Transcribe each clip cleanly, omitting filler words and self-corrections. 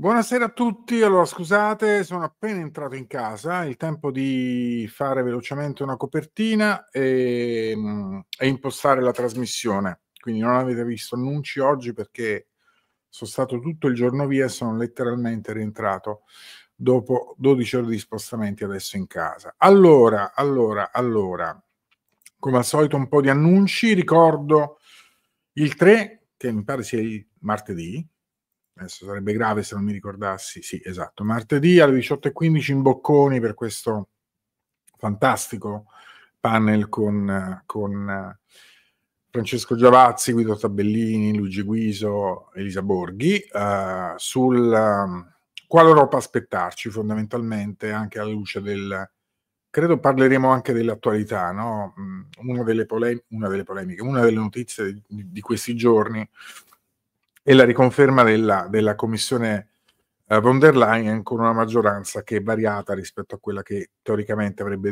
Buonasera a tutti. Allora, scusate, sono appena entrato in casa, è il tempo di fare velocemente una copertina e impostare la trasmissione. Quindi non avete visto annunci oggi perché sono stato tutto il giorno via e sono letteralmente rientrato dopo 12 ore di spostamenti adesso in casa. Allora, come al solito un po' di annunci. Ricordo il 3, che mi pare sia il martedì. Adesso sarebbe grave se non mi ricordassi. Sì, esatto, martedì alle 18:15 in Bocconi per questo fantastico panel con Francesco Giavazzi, Guido Tabellini, Luigi Guiso, Elisa Borghi, sul quale Europa aspettarci, fondamentalmente, anche alla luce del... Credo parleremo anche dell'attualità, no? Una delle polemiche, una delle notizie di questi giorni è la riconferma della commissione von der Leyen con una maggioranza che è variata rispetto a quella che teoricamente avrebbe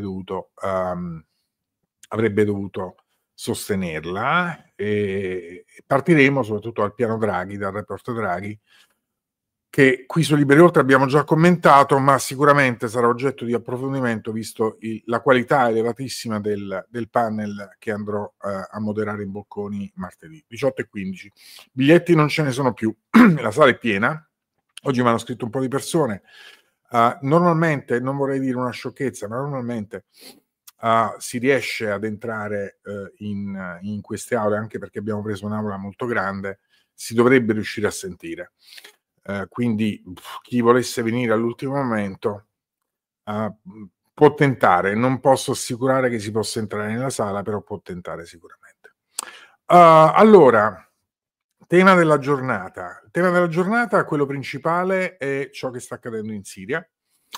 dovuto sostenerla. E partiremo soprattutto dal piano Draghi, dal report Draghi, che qui su Liberi Oltre abbiamo già commentato, ma sicuramente sarà oggetto di approfondimento visto la qualità elevatissima del panel che andrò a moderare in Bocconi martedì 18:15. Biglietti non ce ne sono più, la sala è piena. Oggi mi hanno scritto un po' di persone. Normalmente, non vorrei dire una sciocchezza, ma normalmente si riesce ad entrare in queste aule, anche perché abbiamo preso un'aula molto grande, si dovrebbe riuscire a sentire. Quindi chi volesse venire all'ultimo momento può tentare. Non posso assicurare che si possa entrare nella sala, però può tentare sicuramente. Allora, tema della giornata. Il tema della giornata, quello principale, è ciò che sta accadendo in Siria.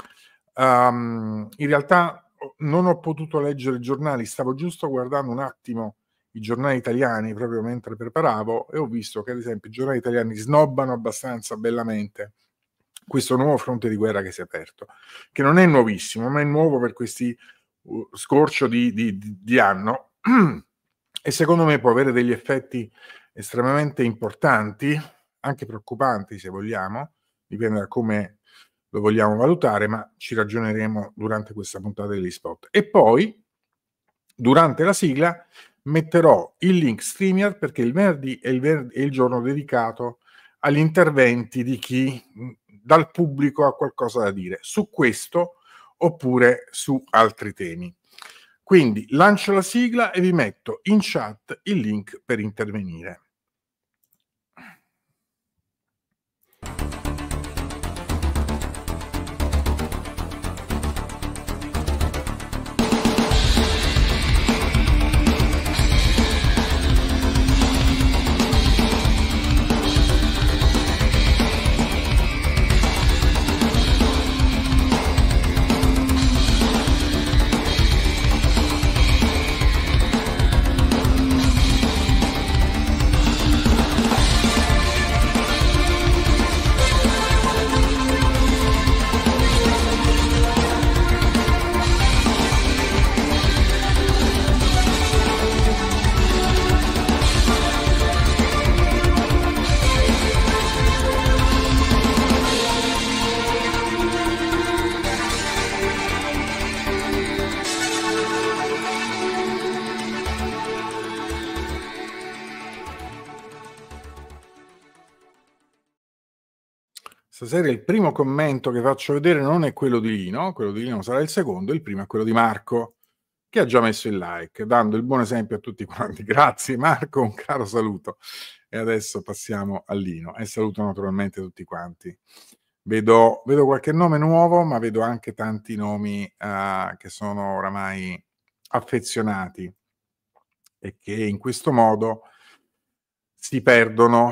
In realtà non ho potuto leggere i giornali, stavo giusto guardando un attimo i giornali italiani proprio mentre preparavo e ho visto che ad esempio i giornali italiani snobbano abbastanza bellamente questo nuovo fronte di guerra che si è aperto, che non è nuovissimo, ma è nuovo per questi scorcio di anno e secondo me può avere degli effetti estremamente importanti, anche preoccupanti se vogliamo, dipende da come lo vogliamo valutare, ma ci ragioneremo durante questa puntata degli spot. E poi, durante la sigla, metterò il link StreamYard perché il venerdì è il giorno dedicato agli interventi di chi dal pubblico ha qualcosa da dire su questo oppure su altri temi. Quindi lancio la sigla e vi metto in chat il link per intervenire. Stasera il primo commento che faccio vedere non è quello di Lino sarà il secondo, il primo è quello di Marco, che ha già messo il like, dando il buon esempio a tutti quanti. Grazie Marco, un caro saluto. E adesso passiamo a Lino e saluto naturalmente tutti quanti. Vedo qualche nome nuovo, ma vedo anche tanti nomi che sono oramai affezionati e che in questo modo si perdono.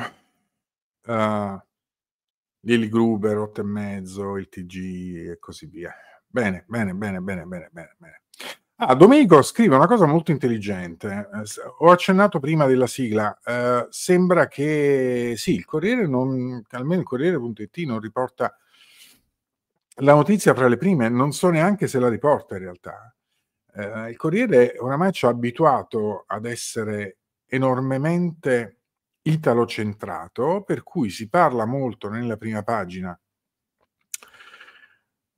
Lili Gruber, 8,5, il TG e così via. Bene. Domenico scrive una cosa molto intelligente. Ho accennato prima della sigla. Sembra che sì, il Corriere almeno il Corriere.it non riporta la notizia fra le prime, non so neanche se la riporta in realtà. Il Corriere oramai ci ha abituato ad essere enormemente italo-centrato, per cui si parla molto nella prima pagina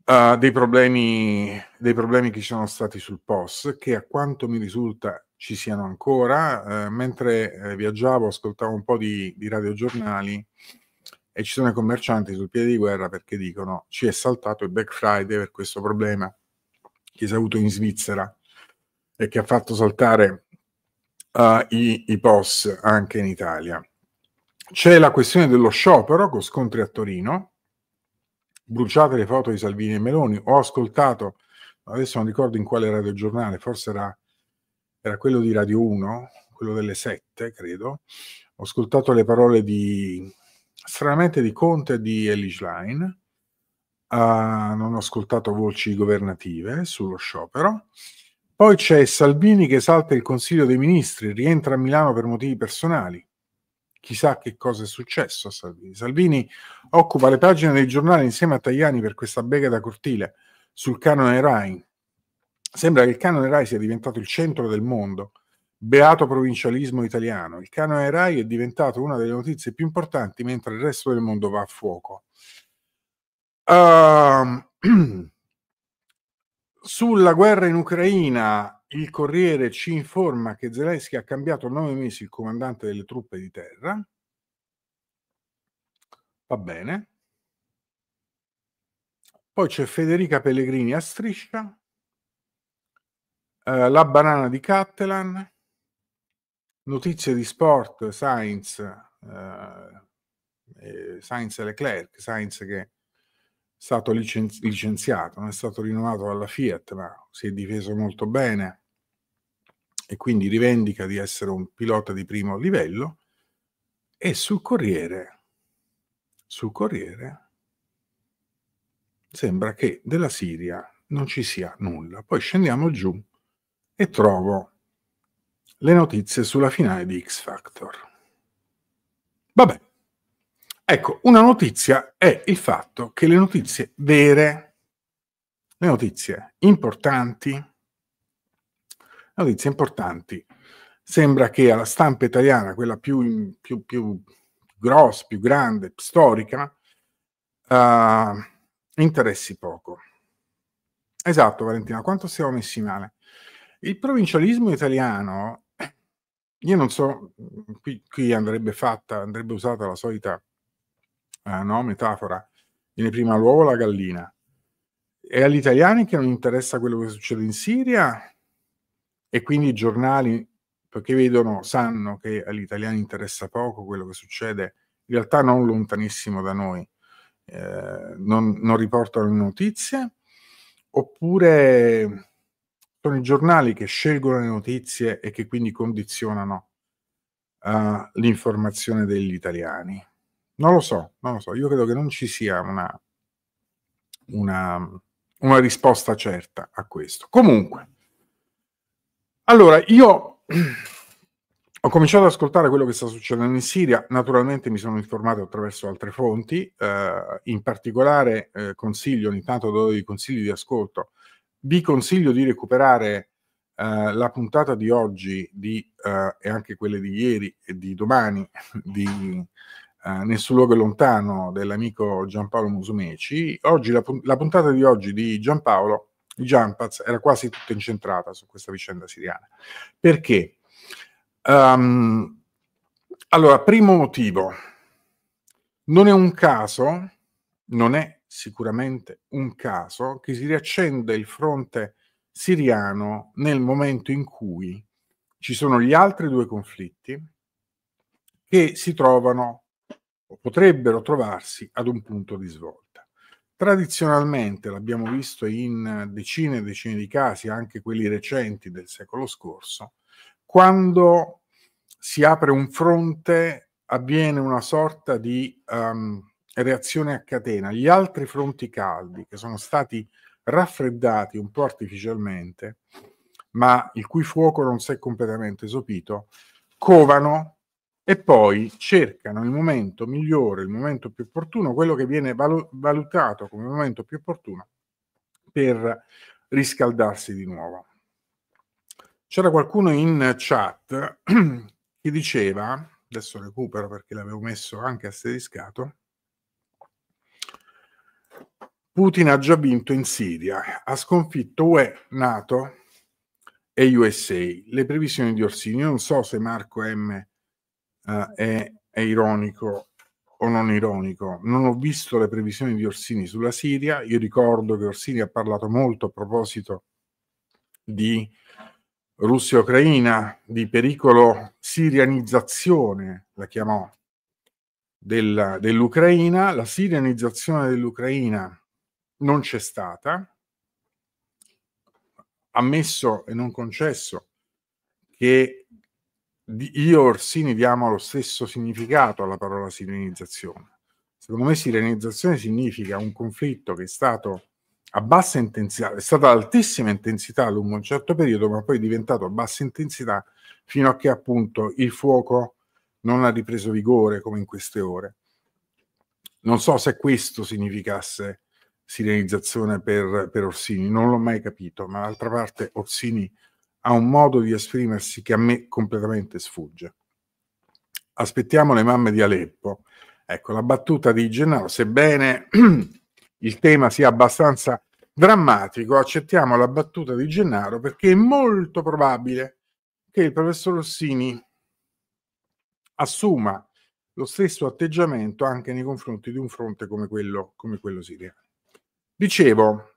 dei problemi che ci sono stati sul POS, che a quanto mi risulta ci siano ancora. Mentre viaggiavo, ascoltavo un po' di radiogiornali e ci sono i commercianti sul piede di guerra perché dicono ci è saltato il Black Friday per questo problema che si è avuto in Svizzera e che ha fatto saltare i POS anche in Italia. C'è la questione dello sciopero con scontri a Torino. Bruciate le foto di Salvini e Meloni. Ho ascoltato, adesso non ricordo in quale radiogiornale, forse era quello di Radio 1, quello delle 7, credo. Ho ascoltato le parole stranamente di Conte e di Elly Schlein. Non ho ascoltato voci governative sullo sciopero. Poi c'è Salvini che salta il Consiglio dei Ministri, rientra a Milano per motivi personali. Chissà che cosa è successo a Salvini. Salvini occupa le pagine dei giornali insieme a Tajani per questa bega da cortile sul canone Rai. Sembra che il canone Rai sia diventato il centro del mondo. Beato provincialismo italiano. Il canone Rai è diventato una delle notizie più importanti mentre il resto del mondo va a fuoco. Sulla guerra in Ucraina, il Corriere ci informa che Zelensky ha cambiato 9 mesi il comandante delle truppe di terra. Va bene. Poi c'è Federica Pellegrini a Striscia, la banana di Cattelan, notizie di sport, Sainz e Leclerc, Sainz che è stato licenziato, non è stato rinnovato dalla Fiat, ma si è difeso molto bene e quindi rivendica di essere un pilota di primo livello. E sul Corriere sembra che della Siria non ci sia nulla. Poi scendiamo giù e trovo le notizie sulla finale di X Factor. Vabbè, ecco, una notizia è il fatto che le notizie vere, le notizie importanti, sembra che alla stampa italiana, quella più grossa, più grande, storica, interessi poco. Esatto, Valentina, quanto siamo messi male. Il provincialismo italiano, io non so, qui andrebbe usata la solita metafora, viene prima l'uovo o la gallina. E agli italiani che non interessa quello che succede in Siria e quindi i giornali, perché sanno che agli italiani interessa poco quello che succede, in realtà non lontanissimo da noi, non riportano le notizie, oppure sono i giornali che scelgono le notizie e che quindi condizionano l'informazione degli italiani. Non lo so, io credo che non ci sia una risposta certa a questo. Comunque, allora io ho cominciato ad ascoltare quello che sta succedendo in Siria, naturalmente mi sono informato attraverso altre fonti, in particolare consiglio, ogni tanto do dei consigli di ascolto, vi consiglio di recuperare la puntata di oggi e anche quelle di ieri e di domani di Nessun luogo è lontano dell'amico Giampaolo Musumeci. Oggi la puntata di oggi di Giampaolo, di Giampaz, era quasi tutta incentrata su questa vicenda siriana. Perché? Allora, primo motivo, non è sicuramente un caso che si riaccenda il fronte siriano nel momento in cui ci sono gli altri due conflitti che si trovano o potrebbero trovarsi ad un punto di svolta. Tradizionalmente, l'abbiamo visto in decine e decine di casi, anche quelli recenti del secolo scorso, quando si apre un fronte avviene una sorta di reazione a catena. Gli altri fronti caldi che sono stati raffreddati un po' artificialmente, ma il cui fuoco non si è completamente sopito, covano e poi cercano il momento migliore, il momento più opportuno, quello che viene valutato come il momento più opportuno per riscaldarsi di nuovo. C'era qualcuno in chat che diceva, adesso recupero perché l'avevo messo anche asteriscato, Putin ha già vinto in Siria, ha sconfitto UE, NATO e USA. Le previsioni di Orsini, io non so se Marco M è ironico o non ironico, non ho visto le previsioni di Orsini sulla Siria. Io ricordo che Orsini ha parlato molto a proposito di Russia e Ucraina, di pericolo sirianizzazione, la chiamò, dell'Ucraina. La sirianizzazione dell'Ucraina non c'è stata, ammesso e non concesso che io Orsini diamo lo stesso significato alla parola sirianizzazione. Secondo me sirianizzazione significa un conflitto che è stato a bassa intensità, è stata ad altissima intensità lungo un certo periodo, ma poi è diventato a bassa intensità fino a che appunto il fuoco non ha ripreso vigore come in queste ore. Non so se questo significasse sirianizzazione per Orsini, non l'ho mai capito, ma d'altra parte Orsini ha un modo di esprimersi che a me completamente sfugge. Aspettiamo le mamme di Aleppo. Ecco, la battuta di Gennaro, sebbene il tema sia abbastanza drammatico, accettiamo la battuta di Gennaro perché è molto probabile che il professor Orsini assuma lo stesso atteggiamento anche nei confronti di un fronte come quello siriano. Dicevo,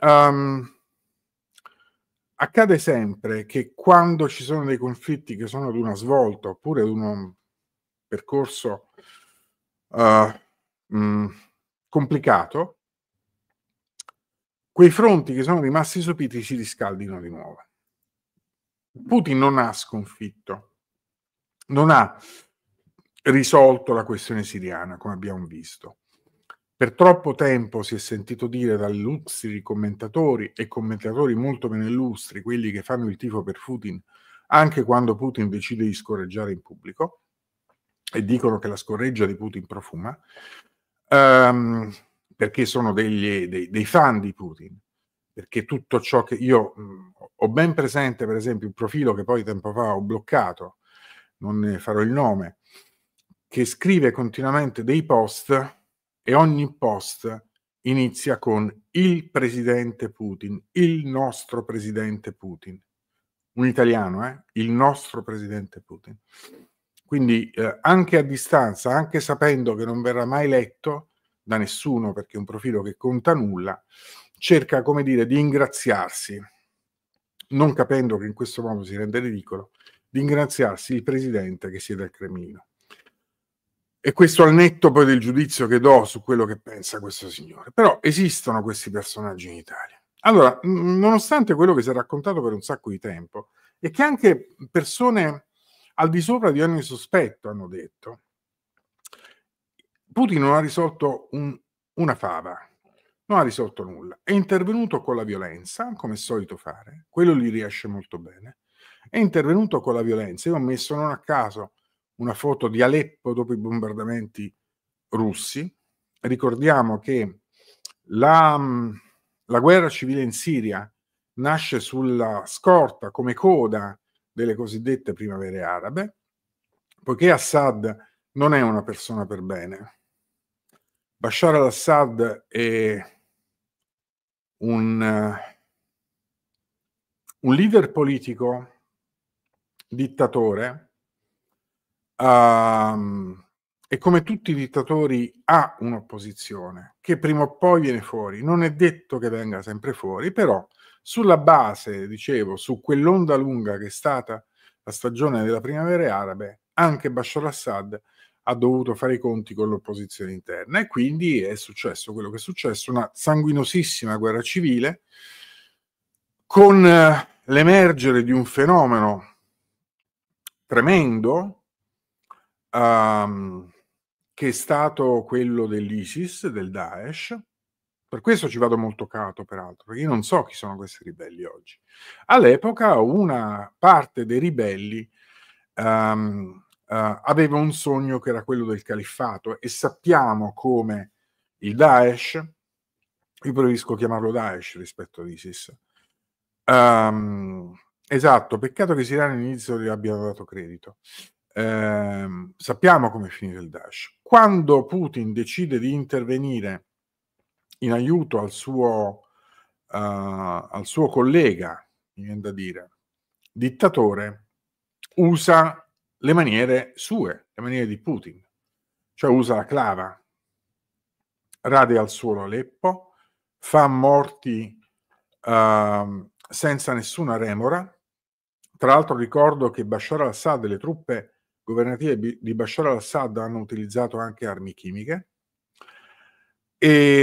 accade sempre che quando ci sono dei conflitti che sono ad una svolta oppure ad un percorso complicato, quei fronti che sono rimasti sopiti si riscaldino di nuovo. Putin non ha sconfitto, non ha risolto la questione siriana, come abbiamo visto. Per troppo tempo si è sentito dire da illustri commentatori e commentatori molto meno illustri, quelli che fanno il tifo per Putin, anche quando Putin decide di scorreggiare in pubblico, e dicono che la scorreggia di Putin profuma, perché sono dei fan di Putin, perché tutto ciò che io ho ben presente, per esempio, il profilo che poi tempo fa ho bloccato, non ne farò il nome, che scrive continuamente dei post e ogni post inizia con il presidente Putin, il nostro presidente Putin. Un italiano, il nostro presidente Putin. Quindi anche a distanza, anche sapendo che non verrà mai letto da nessuno perché è un profilo che conta nulla, cerca, come dire, di ingraziarsi, non capendo che in questo modo si rende ridicolo, di ingraziarsi il presidente che siede al Cremlino. E questo al netto poi del giudizio che do su quello che pensa questo signore. Però esistono questi personaggi in Italia. Allora, nonostante quello che si è raccontato per un sacco di tempo, e che anche persone al di sopra di ogni sospetto hanno detto, Putin non ha risolto una fava, non ha risolto nulla. È intervenuto con la violenza, come è solito fare, quello gli riesce molto bene. È intervenuto con la violenza. Io ho messo non a caso una foto di Aleppo dopo i bombardamenti russi. Ricordiamo che la guerra civile in Siria nasce sulla scorta come coda delle cosiddette primavere arabe, poiché Assad non è una persona per bene. Bashar al-Assad è un leader politico dittatore, e come tutti i dittatori ha un'opposizione che prima o poi viene fuori. Non è detto che venga sempre fuori, però sulla base, dicevo, su quell'onda lunga che è stata la stagione della primavera arabe, anche Bashar al-Assad ha dovuto fare i conti con l'opposizione interna e quindi è successo quello che è successo, una sanguinosissima guerra civile con l'emergere di un fenomeno tremendo che è stato quello dell'ISIS, del Daesh. Per questo ci vado molto cato, peraltro, perché io non so chi sono questi ribelli oggi. All'epoca una parte dei ribelli aveva un sogno che era quello del califfato e sappiamo come il Daesh, io preferisco chiamarlo Daesh rispetto all'ISIS, esatto, peccato che i siriani all'inizio gli abbiano dato credito. Sappiamo come è finito il Daesh. Quando Putin decide di intervenire in aiuto al suo collega, mi viene da dire, dittatore, usa le maniere sue, le maniere di Putin, cioè usa la clava, rade al suolo Aleppo, fa morti senza nessuna remora. Tra l'altro ricordo che Bashar al-Assad, le truppe governative di Bashar al-Assad hanno utilizzato anche armi chimiche e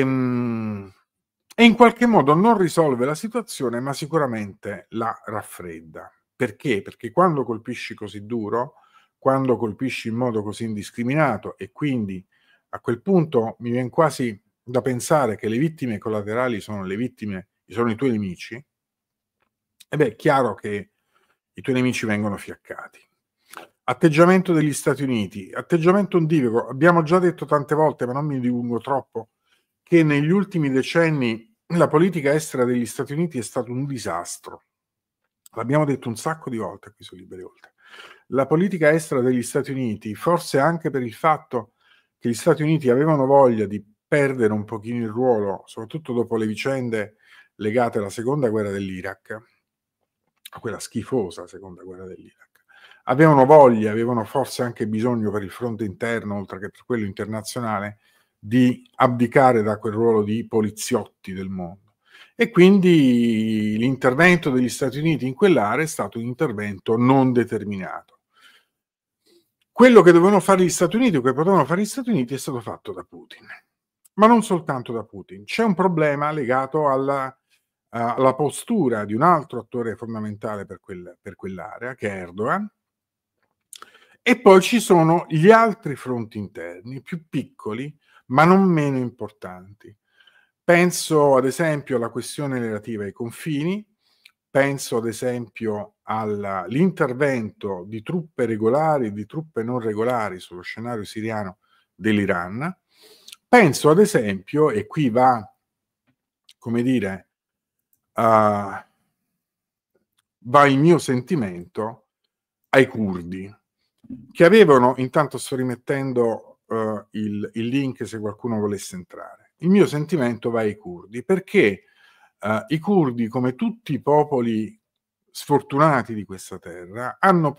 in qualche modo non risolve la situazione, ma sicuramente la raffredda. Perché? Perché quando colpisci così duro, quando colpisci in modo così indiscriminato, e quindi a quel punto mi viene quasi da pensare che le vittime collaterali sono i tuoi nemici, e beh, è chiaro che i tuoi nemici vengono fiaccati. Atteggiamento degli Stati Uniti, atteggiamento ondivago. Abbiamo già detto tante volte, ma non mi dilungo troppo, che negli ultimi decenni la politica estera degli Stati Uniti è stato un disastro. L'abbiamo detto un sacco di volte qui su Liberi Oltre. La politica estera degli Stati Uniti, forse anche per il fatto che gli Stati Uniti avevano voglia di perdere un pochino il ruolo, soprattutto dopo le vicende legate alla seconda guerra dell'Iraq, a quella schifosa seconda guerra dell'Iraq, avevano forse anche bisogno per il fronte interno, oltre che per quello internazionale, di abdicare da quel ruolo di poliziotti del mondo. E quindi l'intervento degli Stati Uniti in quell'area è stato un intervento non determinato. Quello che dovevano fare gli Stati Uniti o che potevano fare gli Stati Uniti è stato fatto da Putin. Ma non soltanto da Putin. C'è un problema legato alla postura di un altro attore fondamentale per quell'area, che è Erdogan, e poi ci sono gli altri fronti interni, più piccoli, ma non meno importanti. Penso ad esempio alla questione relativa ai confini, penso ad esempio all'intervento di truppe regolari e di truppe non regolari sullo scenario siriano dell'Iran, penso ad esempio, e qui va, come dire, va il mio sentimento ai curdi, che avevano, intanto sto rimettendo il link se qualcuno volesse entrare, il mio sentimento va ai curdi, perché i curdi, come tutti i popoli sfortunati di questa terra, hanno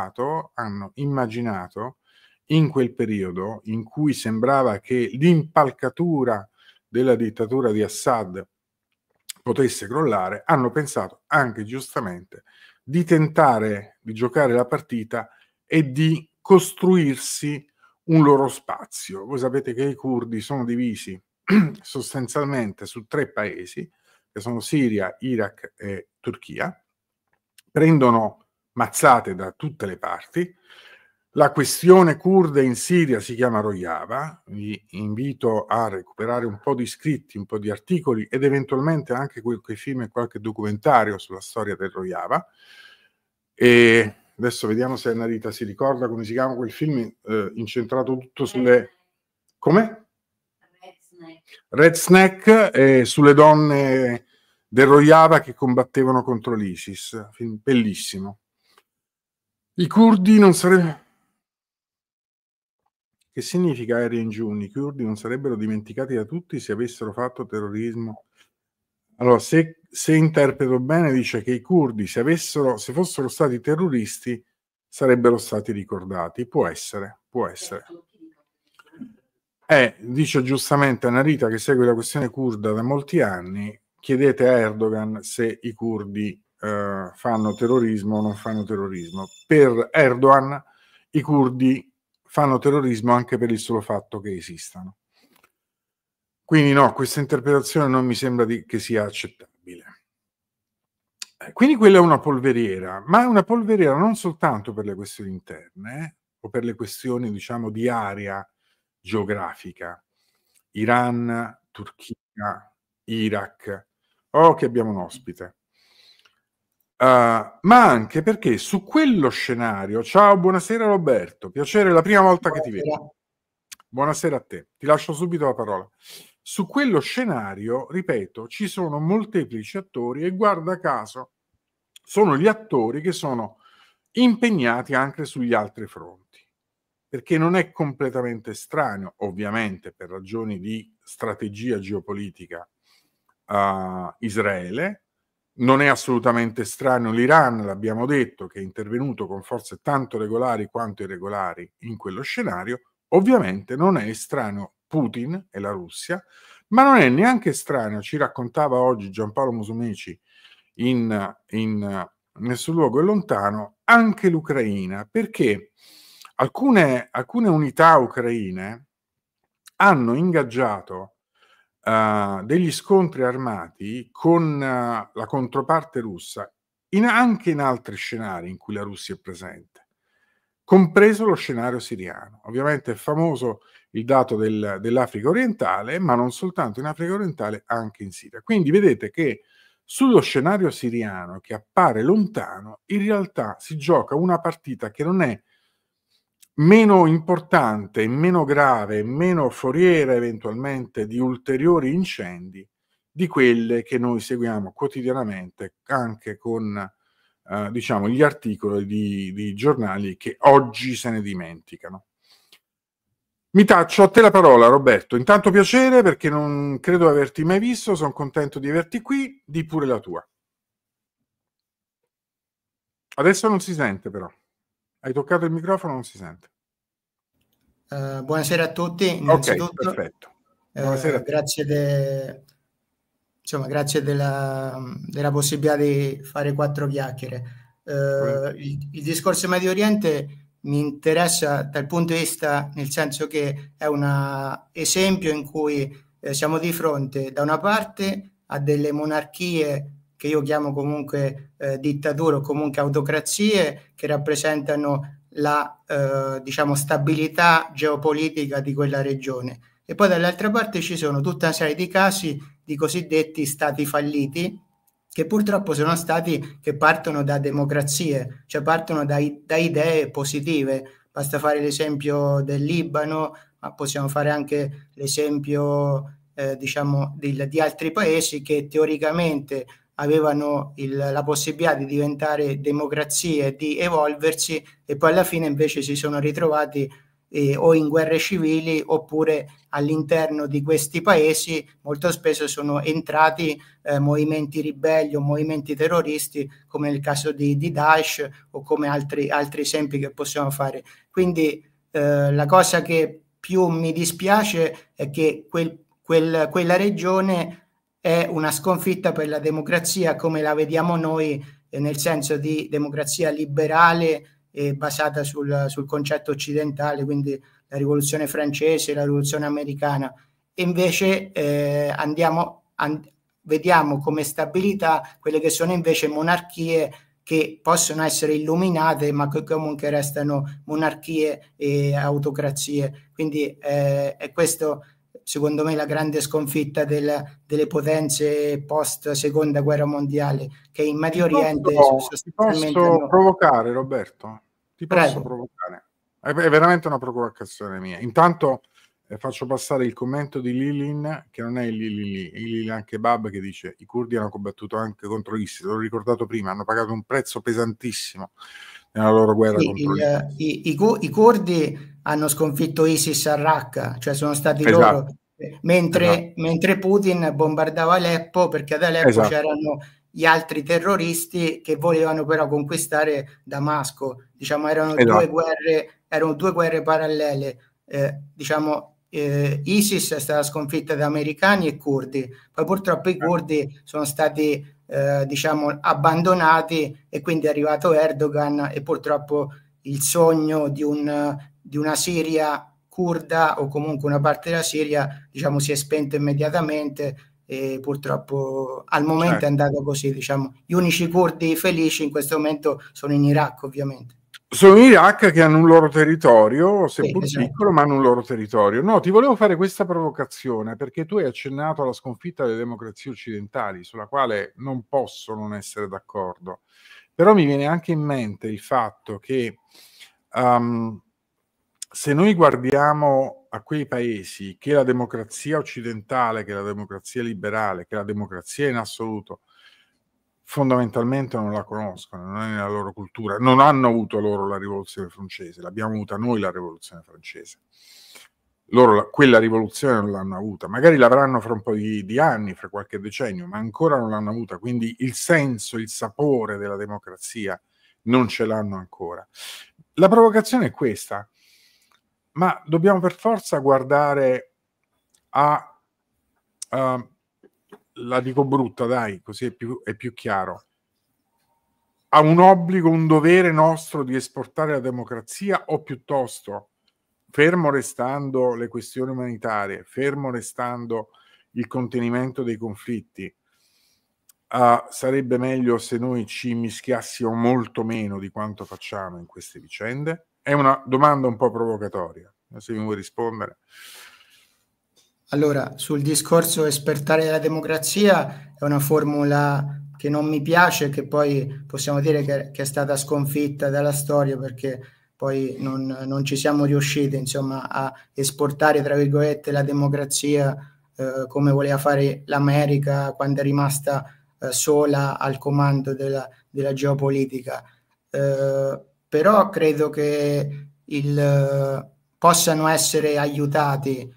immaginato in quel periodo in cui sembrava che l'impalcatura della dittatura di Assad potesse crollare, hanno pensato anche giustamente di tentare di giocare la partita e di costruirsi un loro spazio. Voi sapete che i curdi sono divisi sostanzialmente su 3 paesi, che sono Siria, Iraq e Turchia, prendono mazzate da tutte le parti. La questione curda in Siria si chiama Rojava, vi invito a recuperare un po' di scritti, un po' di articoli ed eventualmente anche qualche film e qualche documentario sulla storia del Rojava. E adesso vediamo se Annarita si ricorda come si chiama quel film incentrato tutto sulle... Come? Red Snack, sulle donne del Rojava che combattevano contro l'ISIS. Film bellissimo. I curdi non sarebbero... Che significa Aria in giugno? I curdi non sarebbero dimenticati da tutti se avessero fatto terrorismo. Allora, se interpreto bene, dice che i curdi, se fossero stati terroristi, sarebbero stati ricordati. Può essere, può essere. Dice giustamente Annarita, che segue la questione curda da molti anni, chiedete a Erdogan se i curdi fanno terrorismo o non fanno terrorismo. Per Erdogan i curdi fanno terrorismo anche per il solo fatto che esistano. Quindi no, questa interpretazione non mi sembra che sia accettabile. Quindi quella è una polveriera, ma è una polveriera non soltanto per le questioni interne o per le questioni, diciamo, di area geografica. Iran, Turchia, Iraq. Oh, che abbiamo un ospite. Ma anche perché su quello scenario... Ciao, buonasera Roberto, piacere, la prima volta che ti vedo. Buonasera a te, ti lascio subito la parola. Su quello scenario, ripeto, ci sono molteplici attori e guarda caso sono gli attori che sono impegnati anche sugli altri fronti. perché non è completamente estraneo, ovviamente per ragioni di strategia geopolitica, a Israele. Non è assolutamente estraneo l'Iran, l'abbiamo detto, che è intervenuto con forze tanto regolari quanto irregolari in quello scenario. Ovviamente non è estraneo Putin e la Russia, ma non è neanche estraneo, ci raccontava oggi Giampaolo Musumeci nel suo luogo è lontano, anche l'Ucraina, perché alcune unità ucraine hanno ingaggiato degli scontri armati con la controparte russa, anche in altri scenari in cui la Russia è presente, compreso lo scenario siriano. Ovviamente è famoso il dato dell'Africa orientale, ma non soltanto in Africa orientale, anche in Siria. Quindi vedete che sullo scenario siriano, che appare lontano, in realtà si gioca una partita che non è meno importante, meno grave, meno foriera eventualmente di ulteriori incendi di quelle che noi seguiamo quotidianamente anche con diciamo gli articoli di giornali che oggi se ne dimenticano. Mi taccio a te la parola, Roberto. Intanto piacere, perché non credo averti mai visto, sono contento di averti qui, di pure la tua. Adesso non si sente però. Hai toccato il microfono, non si sente. Buonasera a tutti, Ok, innanzitutto. perfetto. Buonasera. Grazie grazie della possibilità di fare 4 chiacchiere. Il discorso Medio Oriente mi interessa dal punto di vista, nel senso che è un esempio in cui siamo di fronte da una parte a delle monarchie che io chiamo comunque dittature o comunque autocrazie, che rappresentano la diciamo stabilità geopolitica di quella regione, e poi dall'altra parte ci sono tutta una serie di casi di cosiddetti stati falliti, che purtroppo sono stati che partono da democrazie, cioè partono da idee positive. Basta fare l'esempio del Libano, ma possiamo fare anche l'esempio diciamo di altri paesi che teoricamente avevano la possibilità di diventare democrazie, di evolversi, e poi alla fine invece si sono ritrovati o in guerre civili, oppure all'interno di questi paesi molto spesso sono entrati movimenti ribelli o movimenti terroristi, come nel caso di Daesh o come altri esempi che possiamo fare. Quindi la cosa che più mi dispiace è che quella regione è una sconfitta per la democrazia come la vediamo noi, nel senso di democrazia liberale e basata sul concetto occidentale, quindi la rivoluzione francese, la rivoluzione americana. E invece vediamo come stabilità quelle che sono invece monarchie che possono essere illuminate, ma che comunque restano monarchie e autocrazie. Quindi è questo, secondo me, la grande sconfitta delle potenze post seconda guerra mondiale, che in Medio Oriente Ti posso provocare, Roberto? Ti posso provocare? È veramente una provocazione mia. Intanto faccio passare il commento di Lilin, che non è il Lilian Kebab, che dice: i curdi hanno combattuto anche contro l'ISIS, l'ho ricordato prima, hanno pagato un prezzo pesantissimo nella loro guerra contro l'ISIS. I curdi hanno sconfitto ISIS a Raqqa, cioè sono stati loro, mentre Putin bombardava Aleppo, perché ad Aleppo c'erano gli altri terroristi che volevano però conquistare Damasco. Diciamo erano due guerre parallele. Diciamo ISIS è stata sconfitta da americani e curdi, poi purtroppo i curdi sono stati diciamo abbandonati, e quindi è arrivato Erdogan, e purtroppo il sogno di una Siria curda, o comunque una parte della Siria, diciamo, si è spento immediatamente, e purtroppo al momento è andato così. Diciamo, gli unici curdi felici in questo momento sono in Iraq, ovviamente. Sono in Iraq, che hanno un loro territorio, seppur piccolo, ma hanno un loro territorio. No, ti volevo fare questa provocazione perché tu hai accennato alla sconfitta delle democrazie occidentali, sulla quale non posso non essere d'accordo. Però mi viene anche in mente il fatto che se noi guardiamo a quei paesi che la democrazia occidentale, che la democrazia liberale, che la democrazia in assoluto fondamentalmente non la conoscono, non è nella loro cultura, non hanno avuto loro la rivoluzione francese, l'abbiamo avuta noi la rivoluzione francese. Loro quella rivoluzione non l'hanno avuta, magari l'avranno fra un po' di anni, fra qualche decennio, ma ancora non l'hanno avuta, quindi il senso, il sapore della democrazia non ce l'hanno ancora. La provocazione è questa, ma dobbiamo per forza guardare la dico brutta, dai, così è più chiaro, a un obbligo, un dovere nostro di esportare la democrazia, o piuttosto, fermo restando le questioni umanitarie, fermo restando il contenimento dei conflitti, sarebbe meglio se noi ci mischiassimo molto meno di quanto facciamo in queste vicende? È una domanda un po' provocatoria, se mi vuoi rispondere. Allora, sul discorso espertare della democrazia è una formula che non mi piace, che poi possiamo dire che è stata sconfitta dalla storia, perché poi non ci siamo riusciti, insomma, a esportare, tra virgolette, la democrazia come voleva fare l'America quando è rimasta sola al comando della geopolitica. Però credo che possano essere aiutati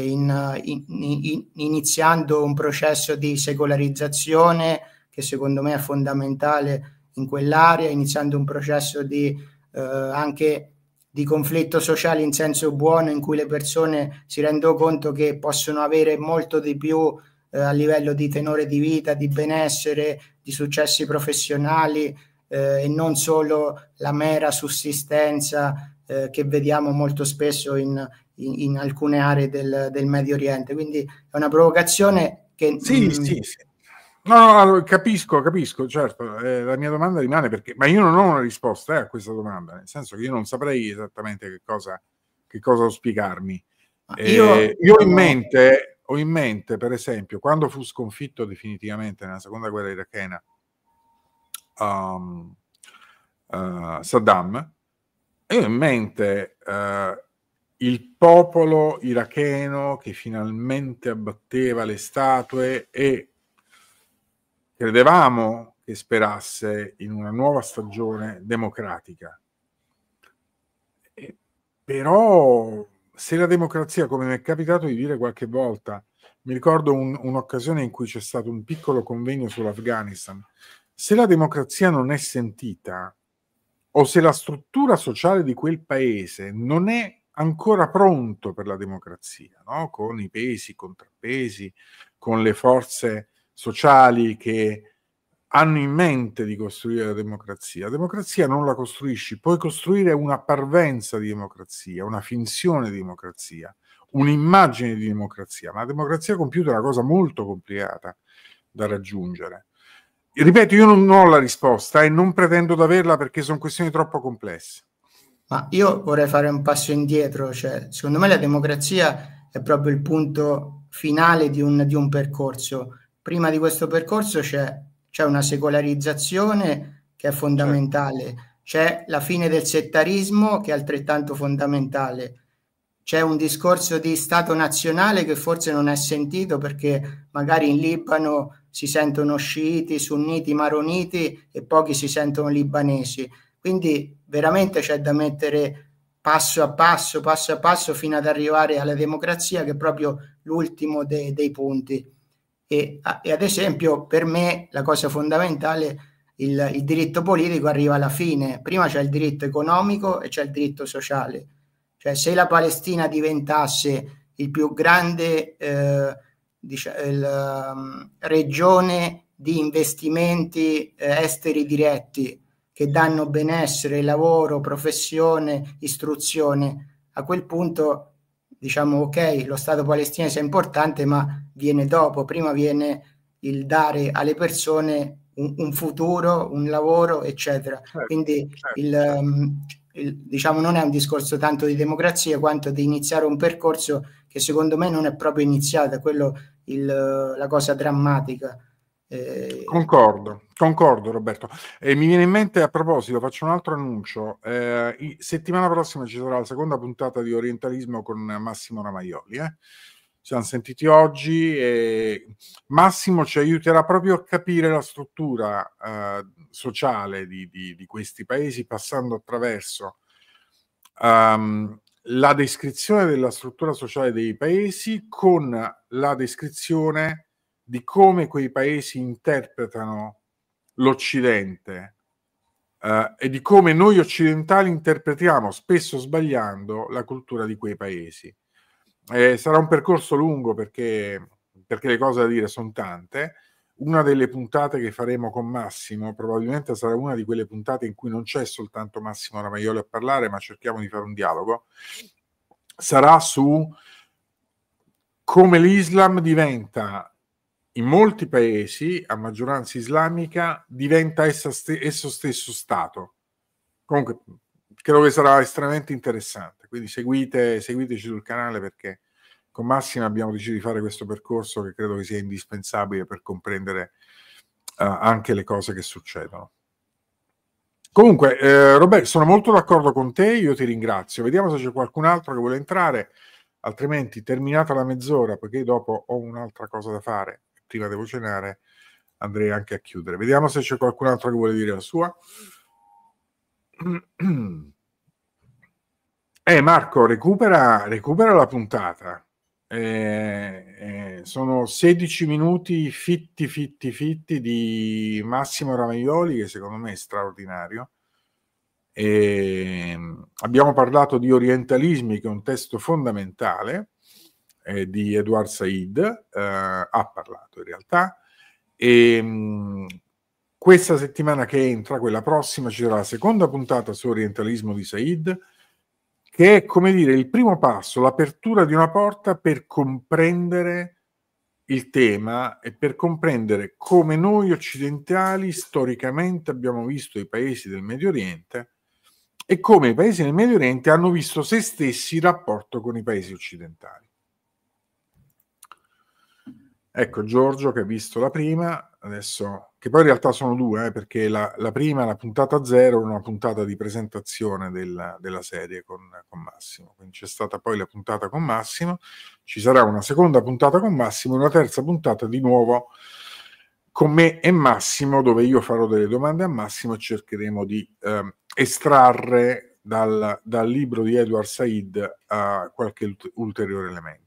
iniziando un processo di secolarizzazione che secondo me è fondamentale in quell'area, iniziando un processo anche di conflitto sociale in senso buono, in cui le persone si rendono conto che possono avere molto di più a livello di tenore di vita, di benessere, di successi professionali e non solo la mera sussistenza che vediamo molto spesso in alcune aree del Medio Oriente. Quindi è una provocazione che... Sì. No, capisco, certo. La mia domanda rimane ma io non ho una risposta a questa domanda, nel senso che io non saprei esattamente che cosa auspicarmi. Io ho in mente, per esempio, quando fu sconfitto definitivamente nella seconda guerra irachena Saddam, io ho in mente il popolo iracheno che finalmente abbatteva le statue e credevamo che sperasse in una nuova stagione democratica. Però se la democrazia, come mi è capitato di dire qualche volta, mi ricordo un'occasione in cui c'è stato un piccolo convegno sull'Afghanistan, se la democrazia non è sentita o se la struttura sociale di quel paese non è ancora pronto per la democrazia, no? Con i pesi, i contrappesi, con le forze sociali che hanno in mente di costruire la democrazia. La democrazia non la costruisci, puoi costruire una parvenza di democrazia, una finzione di democrazia, un'immagine di democrazia, ma la democrazia compiuta è una cosa molto complicata da raggiungere. Ripeto, io non ho la risposta e non pretendo di averla perché sono questioni troppo complesse. Ma io vorrei fare un passo indietro, cioè, secondo me la democrazia è proprio il punto finale di un percorso. Prima di questo percorso c'è una secolarizzazione che è fondamentale, certo. C'è la fine del settarismo che è altrettanto fondamentale, c'è un discorso di Stato nazionale che forse non è sentito perché magari in Libano si sentono sciiti, sunniti, maroniti e pochi si sentono libanesi. Quindi veramente c'è da mettere passo a passo fino ad arrivare alla democrazia, che è proprio l'ultimo dei punti. E ad esempio per me la cosa fondamentale, il diritto politico arriva alla fine. Prima c'è il diritto economico e c'è il diritto sociale. Cioè se la Palestina diventasse il più grande regione di investimenti esteri diretti che danno benessere, lavoro, professione, istruzione, a quel punto diciamo ok, lo Stato palestinese è importante, ma viene dopo. Prima viene il dare alle persone un futuro, un lavoro, eccetera. Quindi diciamo non è un discorso tanto di democrazia quanto di iniziare un percorso che secondo me non è proprio iniziato, è quello la cosa drammatica. Concordo Roberto. Mi viene in mente, a proposito, faccio un altro annuncio. Settimana prossima ci sarà la seconda puntata di Orientalismo con Massimo Ramaioli. Ci siamo sentiti oggi e Massimo ci aiuterà proprio a capire la struttura sociale di questi paesi, passando attraverso la descrizione della struttura sociale dei paesi con la descrizione di come quei paesi interpretano l'Occidente e di come noi occidentali interpretiamo, spesso sbagliando, la cultura di quei paesi. Sarà un percorso lungo perché le cose da dire sono tante. Una delle puntate che faremo con Massimo probabilmente sarà una di quelle puntate in cui non c'è soltanto Massimo Ramaioli a parlare, ma cerchiamo di fare un dialogo. Sarà su come l'Islam diventa, in molti paesi a maggioranza islamica, diventa esso stesso Stato. Comunque credo che sarà estremamente interessante, quindi seguiteci sul canale, perché con Massimo abbiamo deciso di fare questo percorso che credo che sia indispensabile per comprendere anche le cose che succedono. Comunque, Roberto, sono molto d'accordo con te, io ti ringrazio. Vediamo se c'è qualcun altro che vuole entrare, altrimenti, terminata la mezz'ora, perché dopo ho un'altra cosa da fare, prima devo cenare, andrei anche a chiudere. Vediamo se c'è qualcun altro che vuole dire la sua. Marco, recupera la puntata. Sono 16 minuti fitti di Massimo Ramaioli, che secondo me è straordinario. Abbiamo parlato di Orientalismi, che è un testo fondamentale di Edward Said, ha parlato in realtà, e questa settimana che entra, quella prossima, ci sarà la seconda puntata su Orientalismo di Said, che è, come dire, il primo passo, l'apertura di una porta per comprendere il tema e per comprendere come noi occidentali storicamente abbiamo visto i paesi del Medio Oriente e come i paesi del Medio Oriente hanno visto se stessi in rapporto con i paesi occidentali. Ecco Giorgio che ha visto la prima, adesso, che poi in realtà sono due, perché la prima, la puntata 0, è una puntata di presentazione della serie con Massimo, quindi c'è stata poi la puntata con Massimo, ci sarà una seconda puntata con Massimo e una terza puntata di nuovo con me e Massimo, dove io farò delle domande a Massimo e cercheremo di estrarre dal libro di Edward Said qualche ulteriore elemento.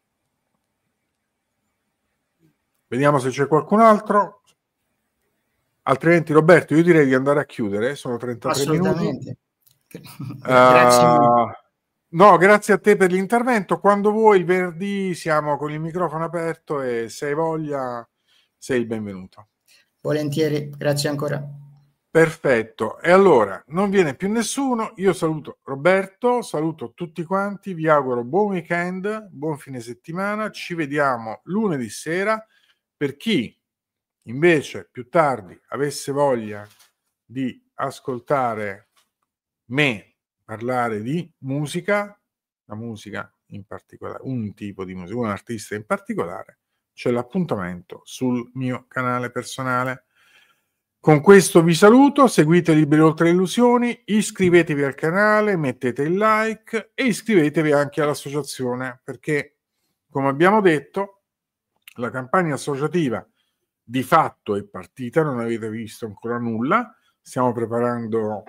Vediamo se c'è qualcun altro. Altrimenti, Roberto, io direi di andare a chiudere. Sono 33 Assolutamente. minuti. Grazie mille. No, grazie a te per l'intervento. Quando vuoi, il venerdì siamo con il microfono aperto e se hai voglia sei il benvenuto. Volentieri, grazie ancora. Perfetto. E allora, non viene più nessuno. Io saluto Roberto, saluto tutti quanti, vi auguro buon weekend, buon fine settimana. Ci vediamo lunedì sera. Per chi invece più tardi avesse voglia di ascoltare me parlare di musica, la musica in particolare, un tipo di musica, un artista in particolare, c'è l'appuntamento sul mio canale personale. Con questo vi saluto, seguite Liberi Oltre le Illusioni, iscrivetevi al canale, mettete il like e iscrivetevi anche all'associazione, perché, come abbiamo detto, la campagna associativa di fatto è partita, non avete visto ancora nulla, stiamo preparando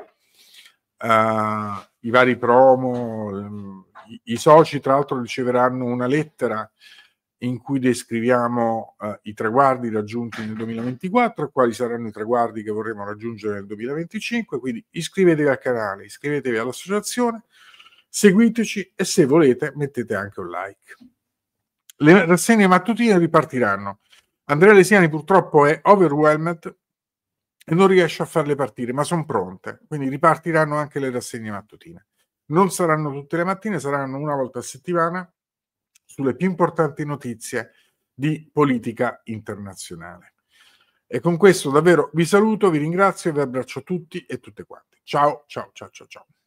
i vari promo, i soci tra l'altro riceveranno una lettera in cui descriviamo i traguardi raggiunti nel 2024 e quali saranno i traguardi che vorremmo raggiungere nel 2025, quindi iscrivetevi al canale, iscrivetevi all'associazione, seguiteci e se volete mettete anche un like. Le rassegne mattutine ripartiranno. Andrea Lesiani purtroppo è overwhelmed e non riesce a farle partire, ma sono pronte, quindi ripartiranno anche le rassegne mattutine. Non saranno tutte le mattine, saranno una volta a settimana sulle più importanti notizie di politica internazionale. E con questo davvero vi saluto, vi ringrazio e vi abbraccio tutti e tutte quante. Ciao, ciao, ciao, ciao, ciao.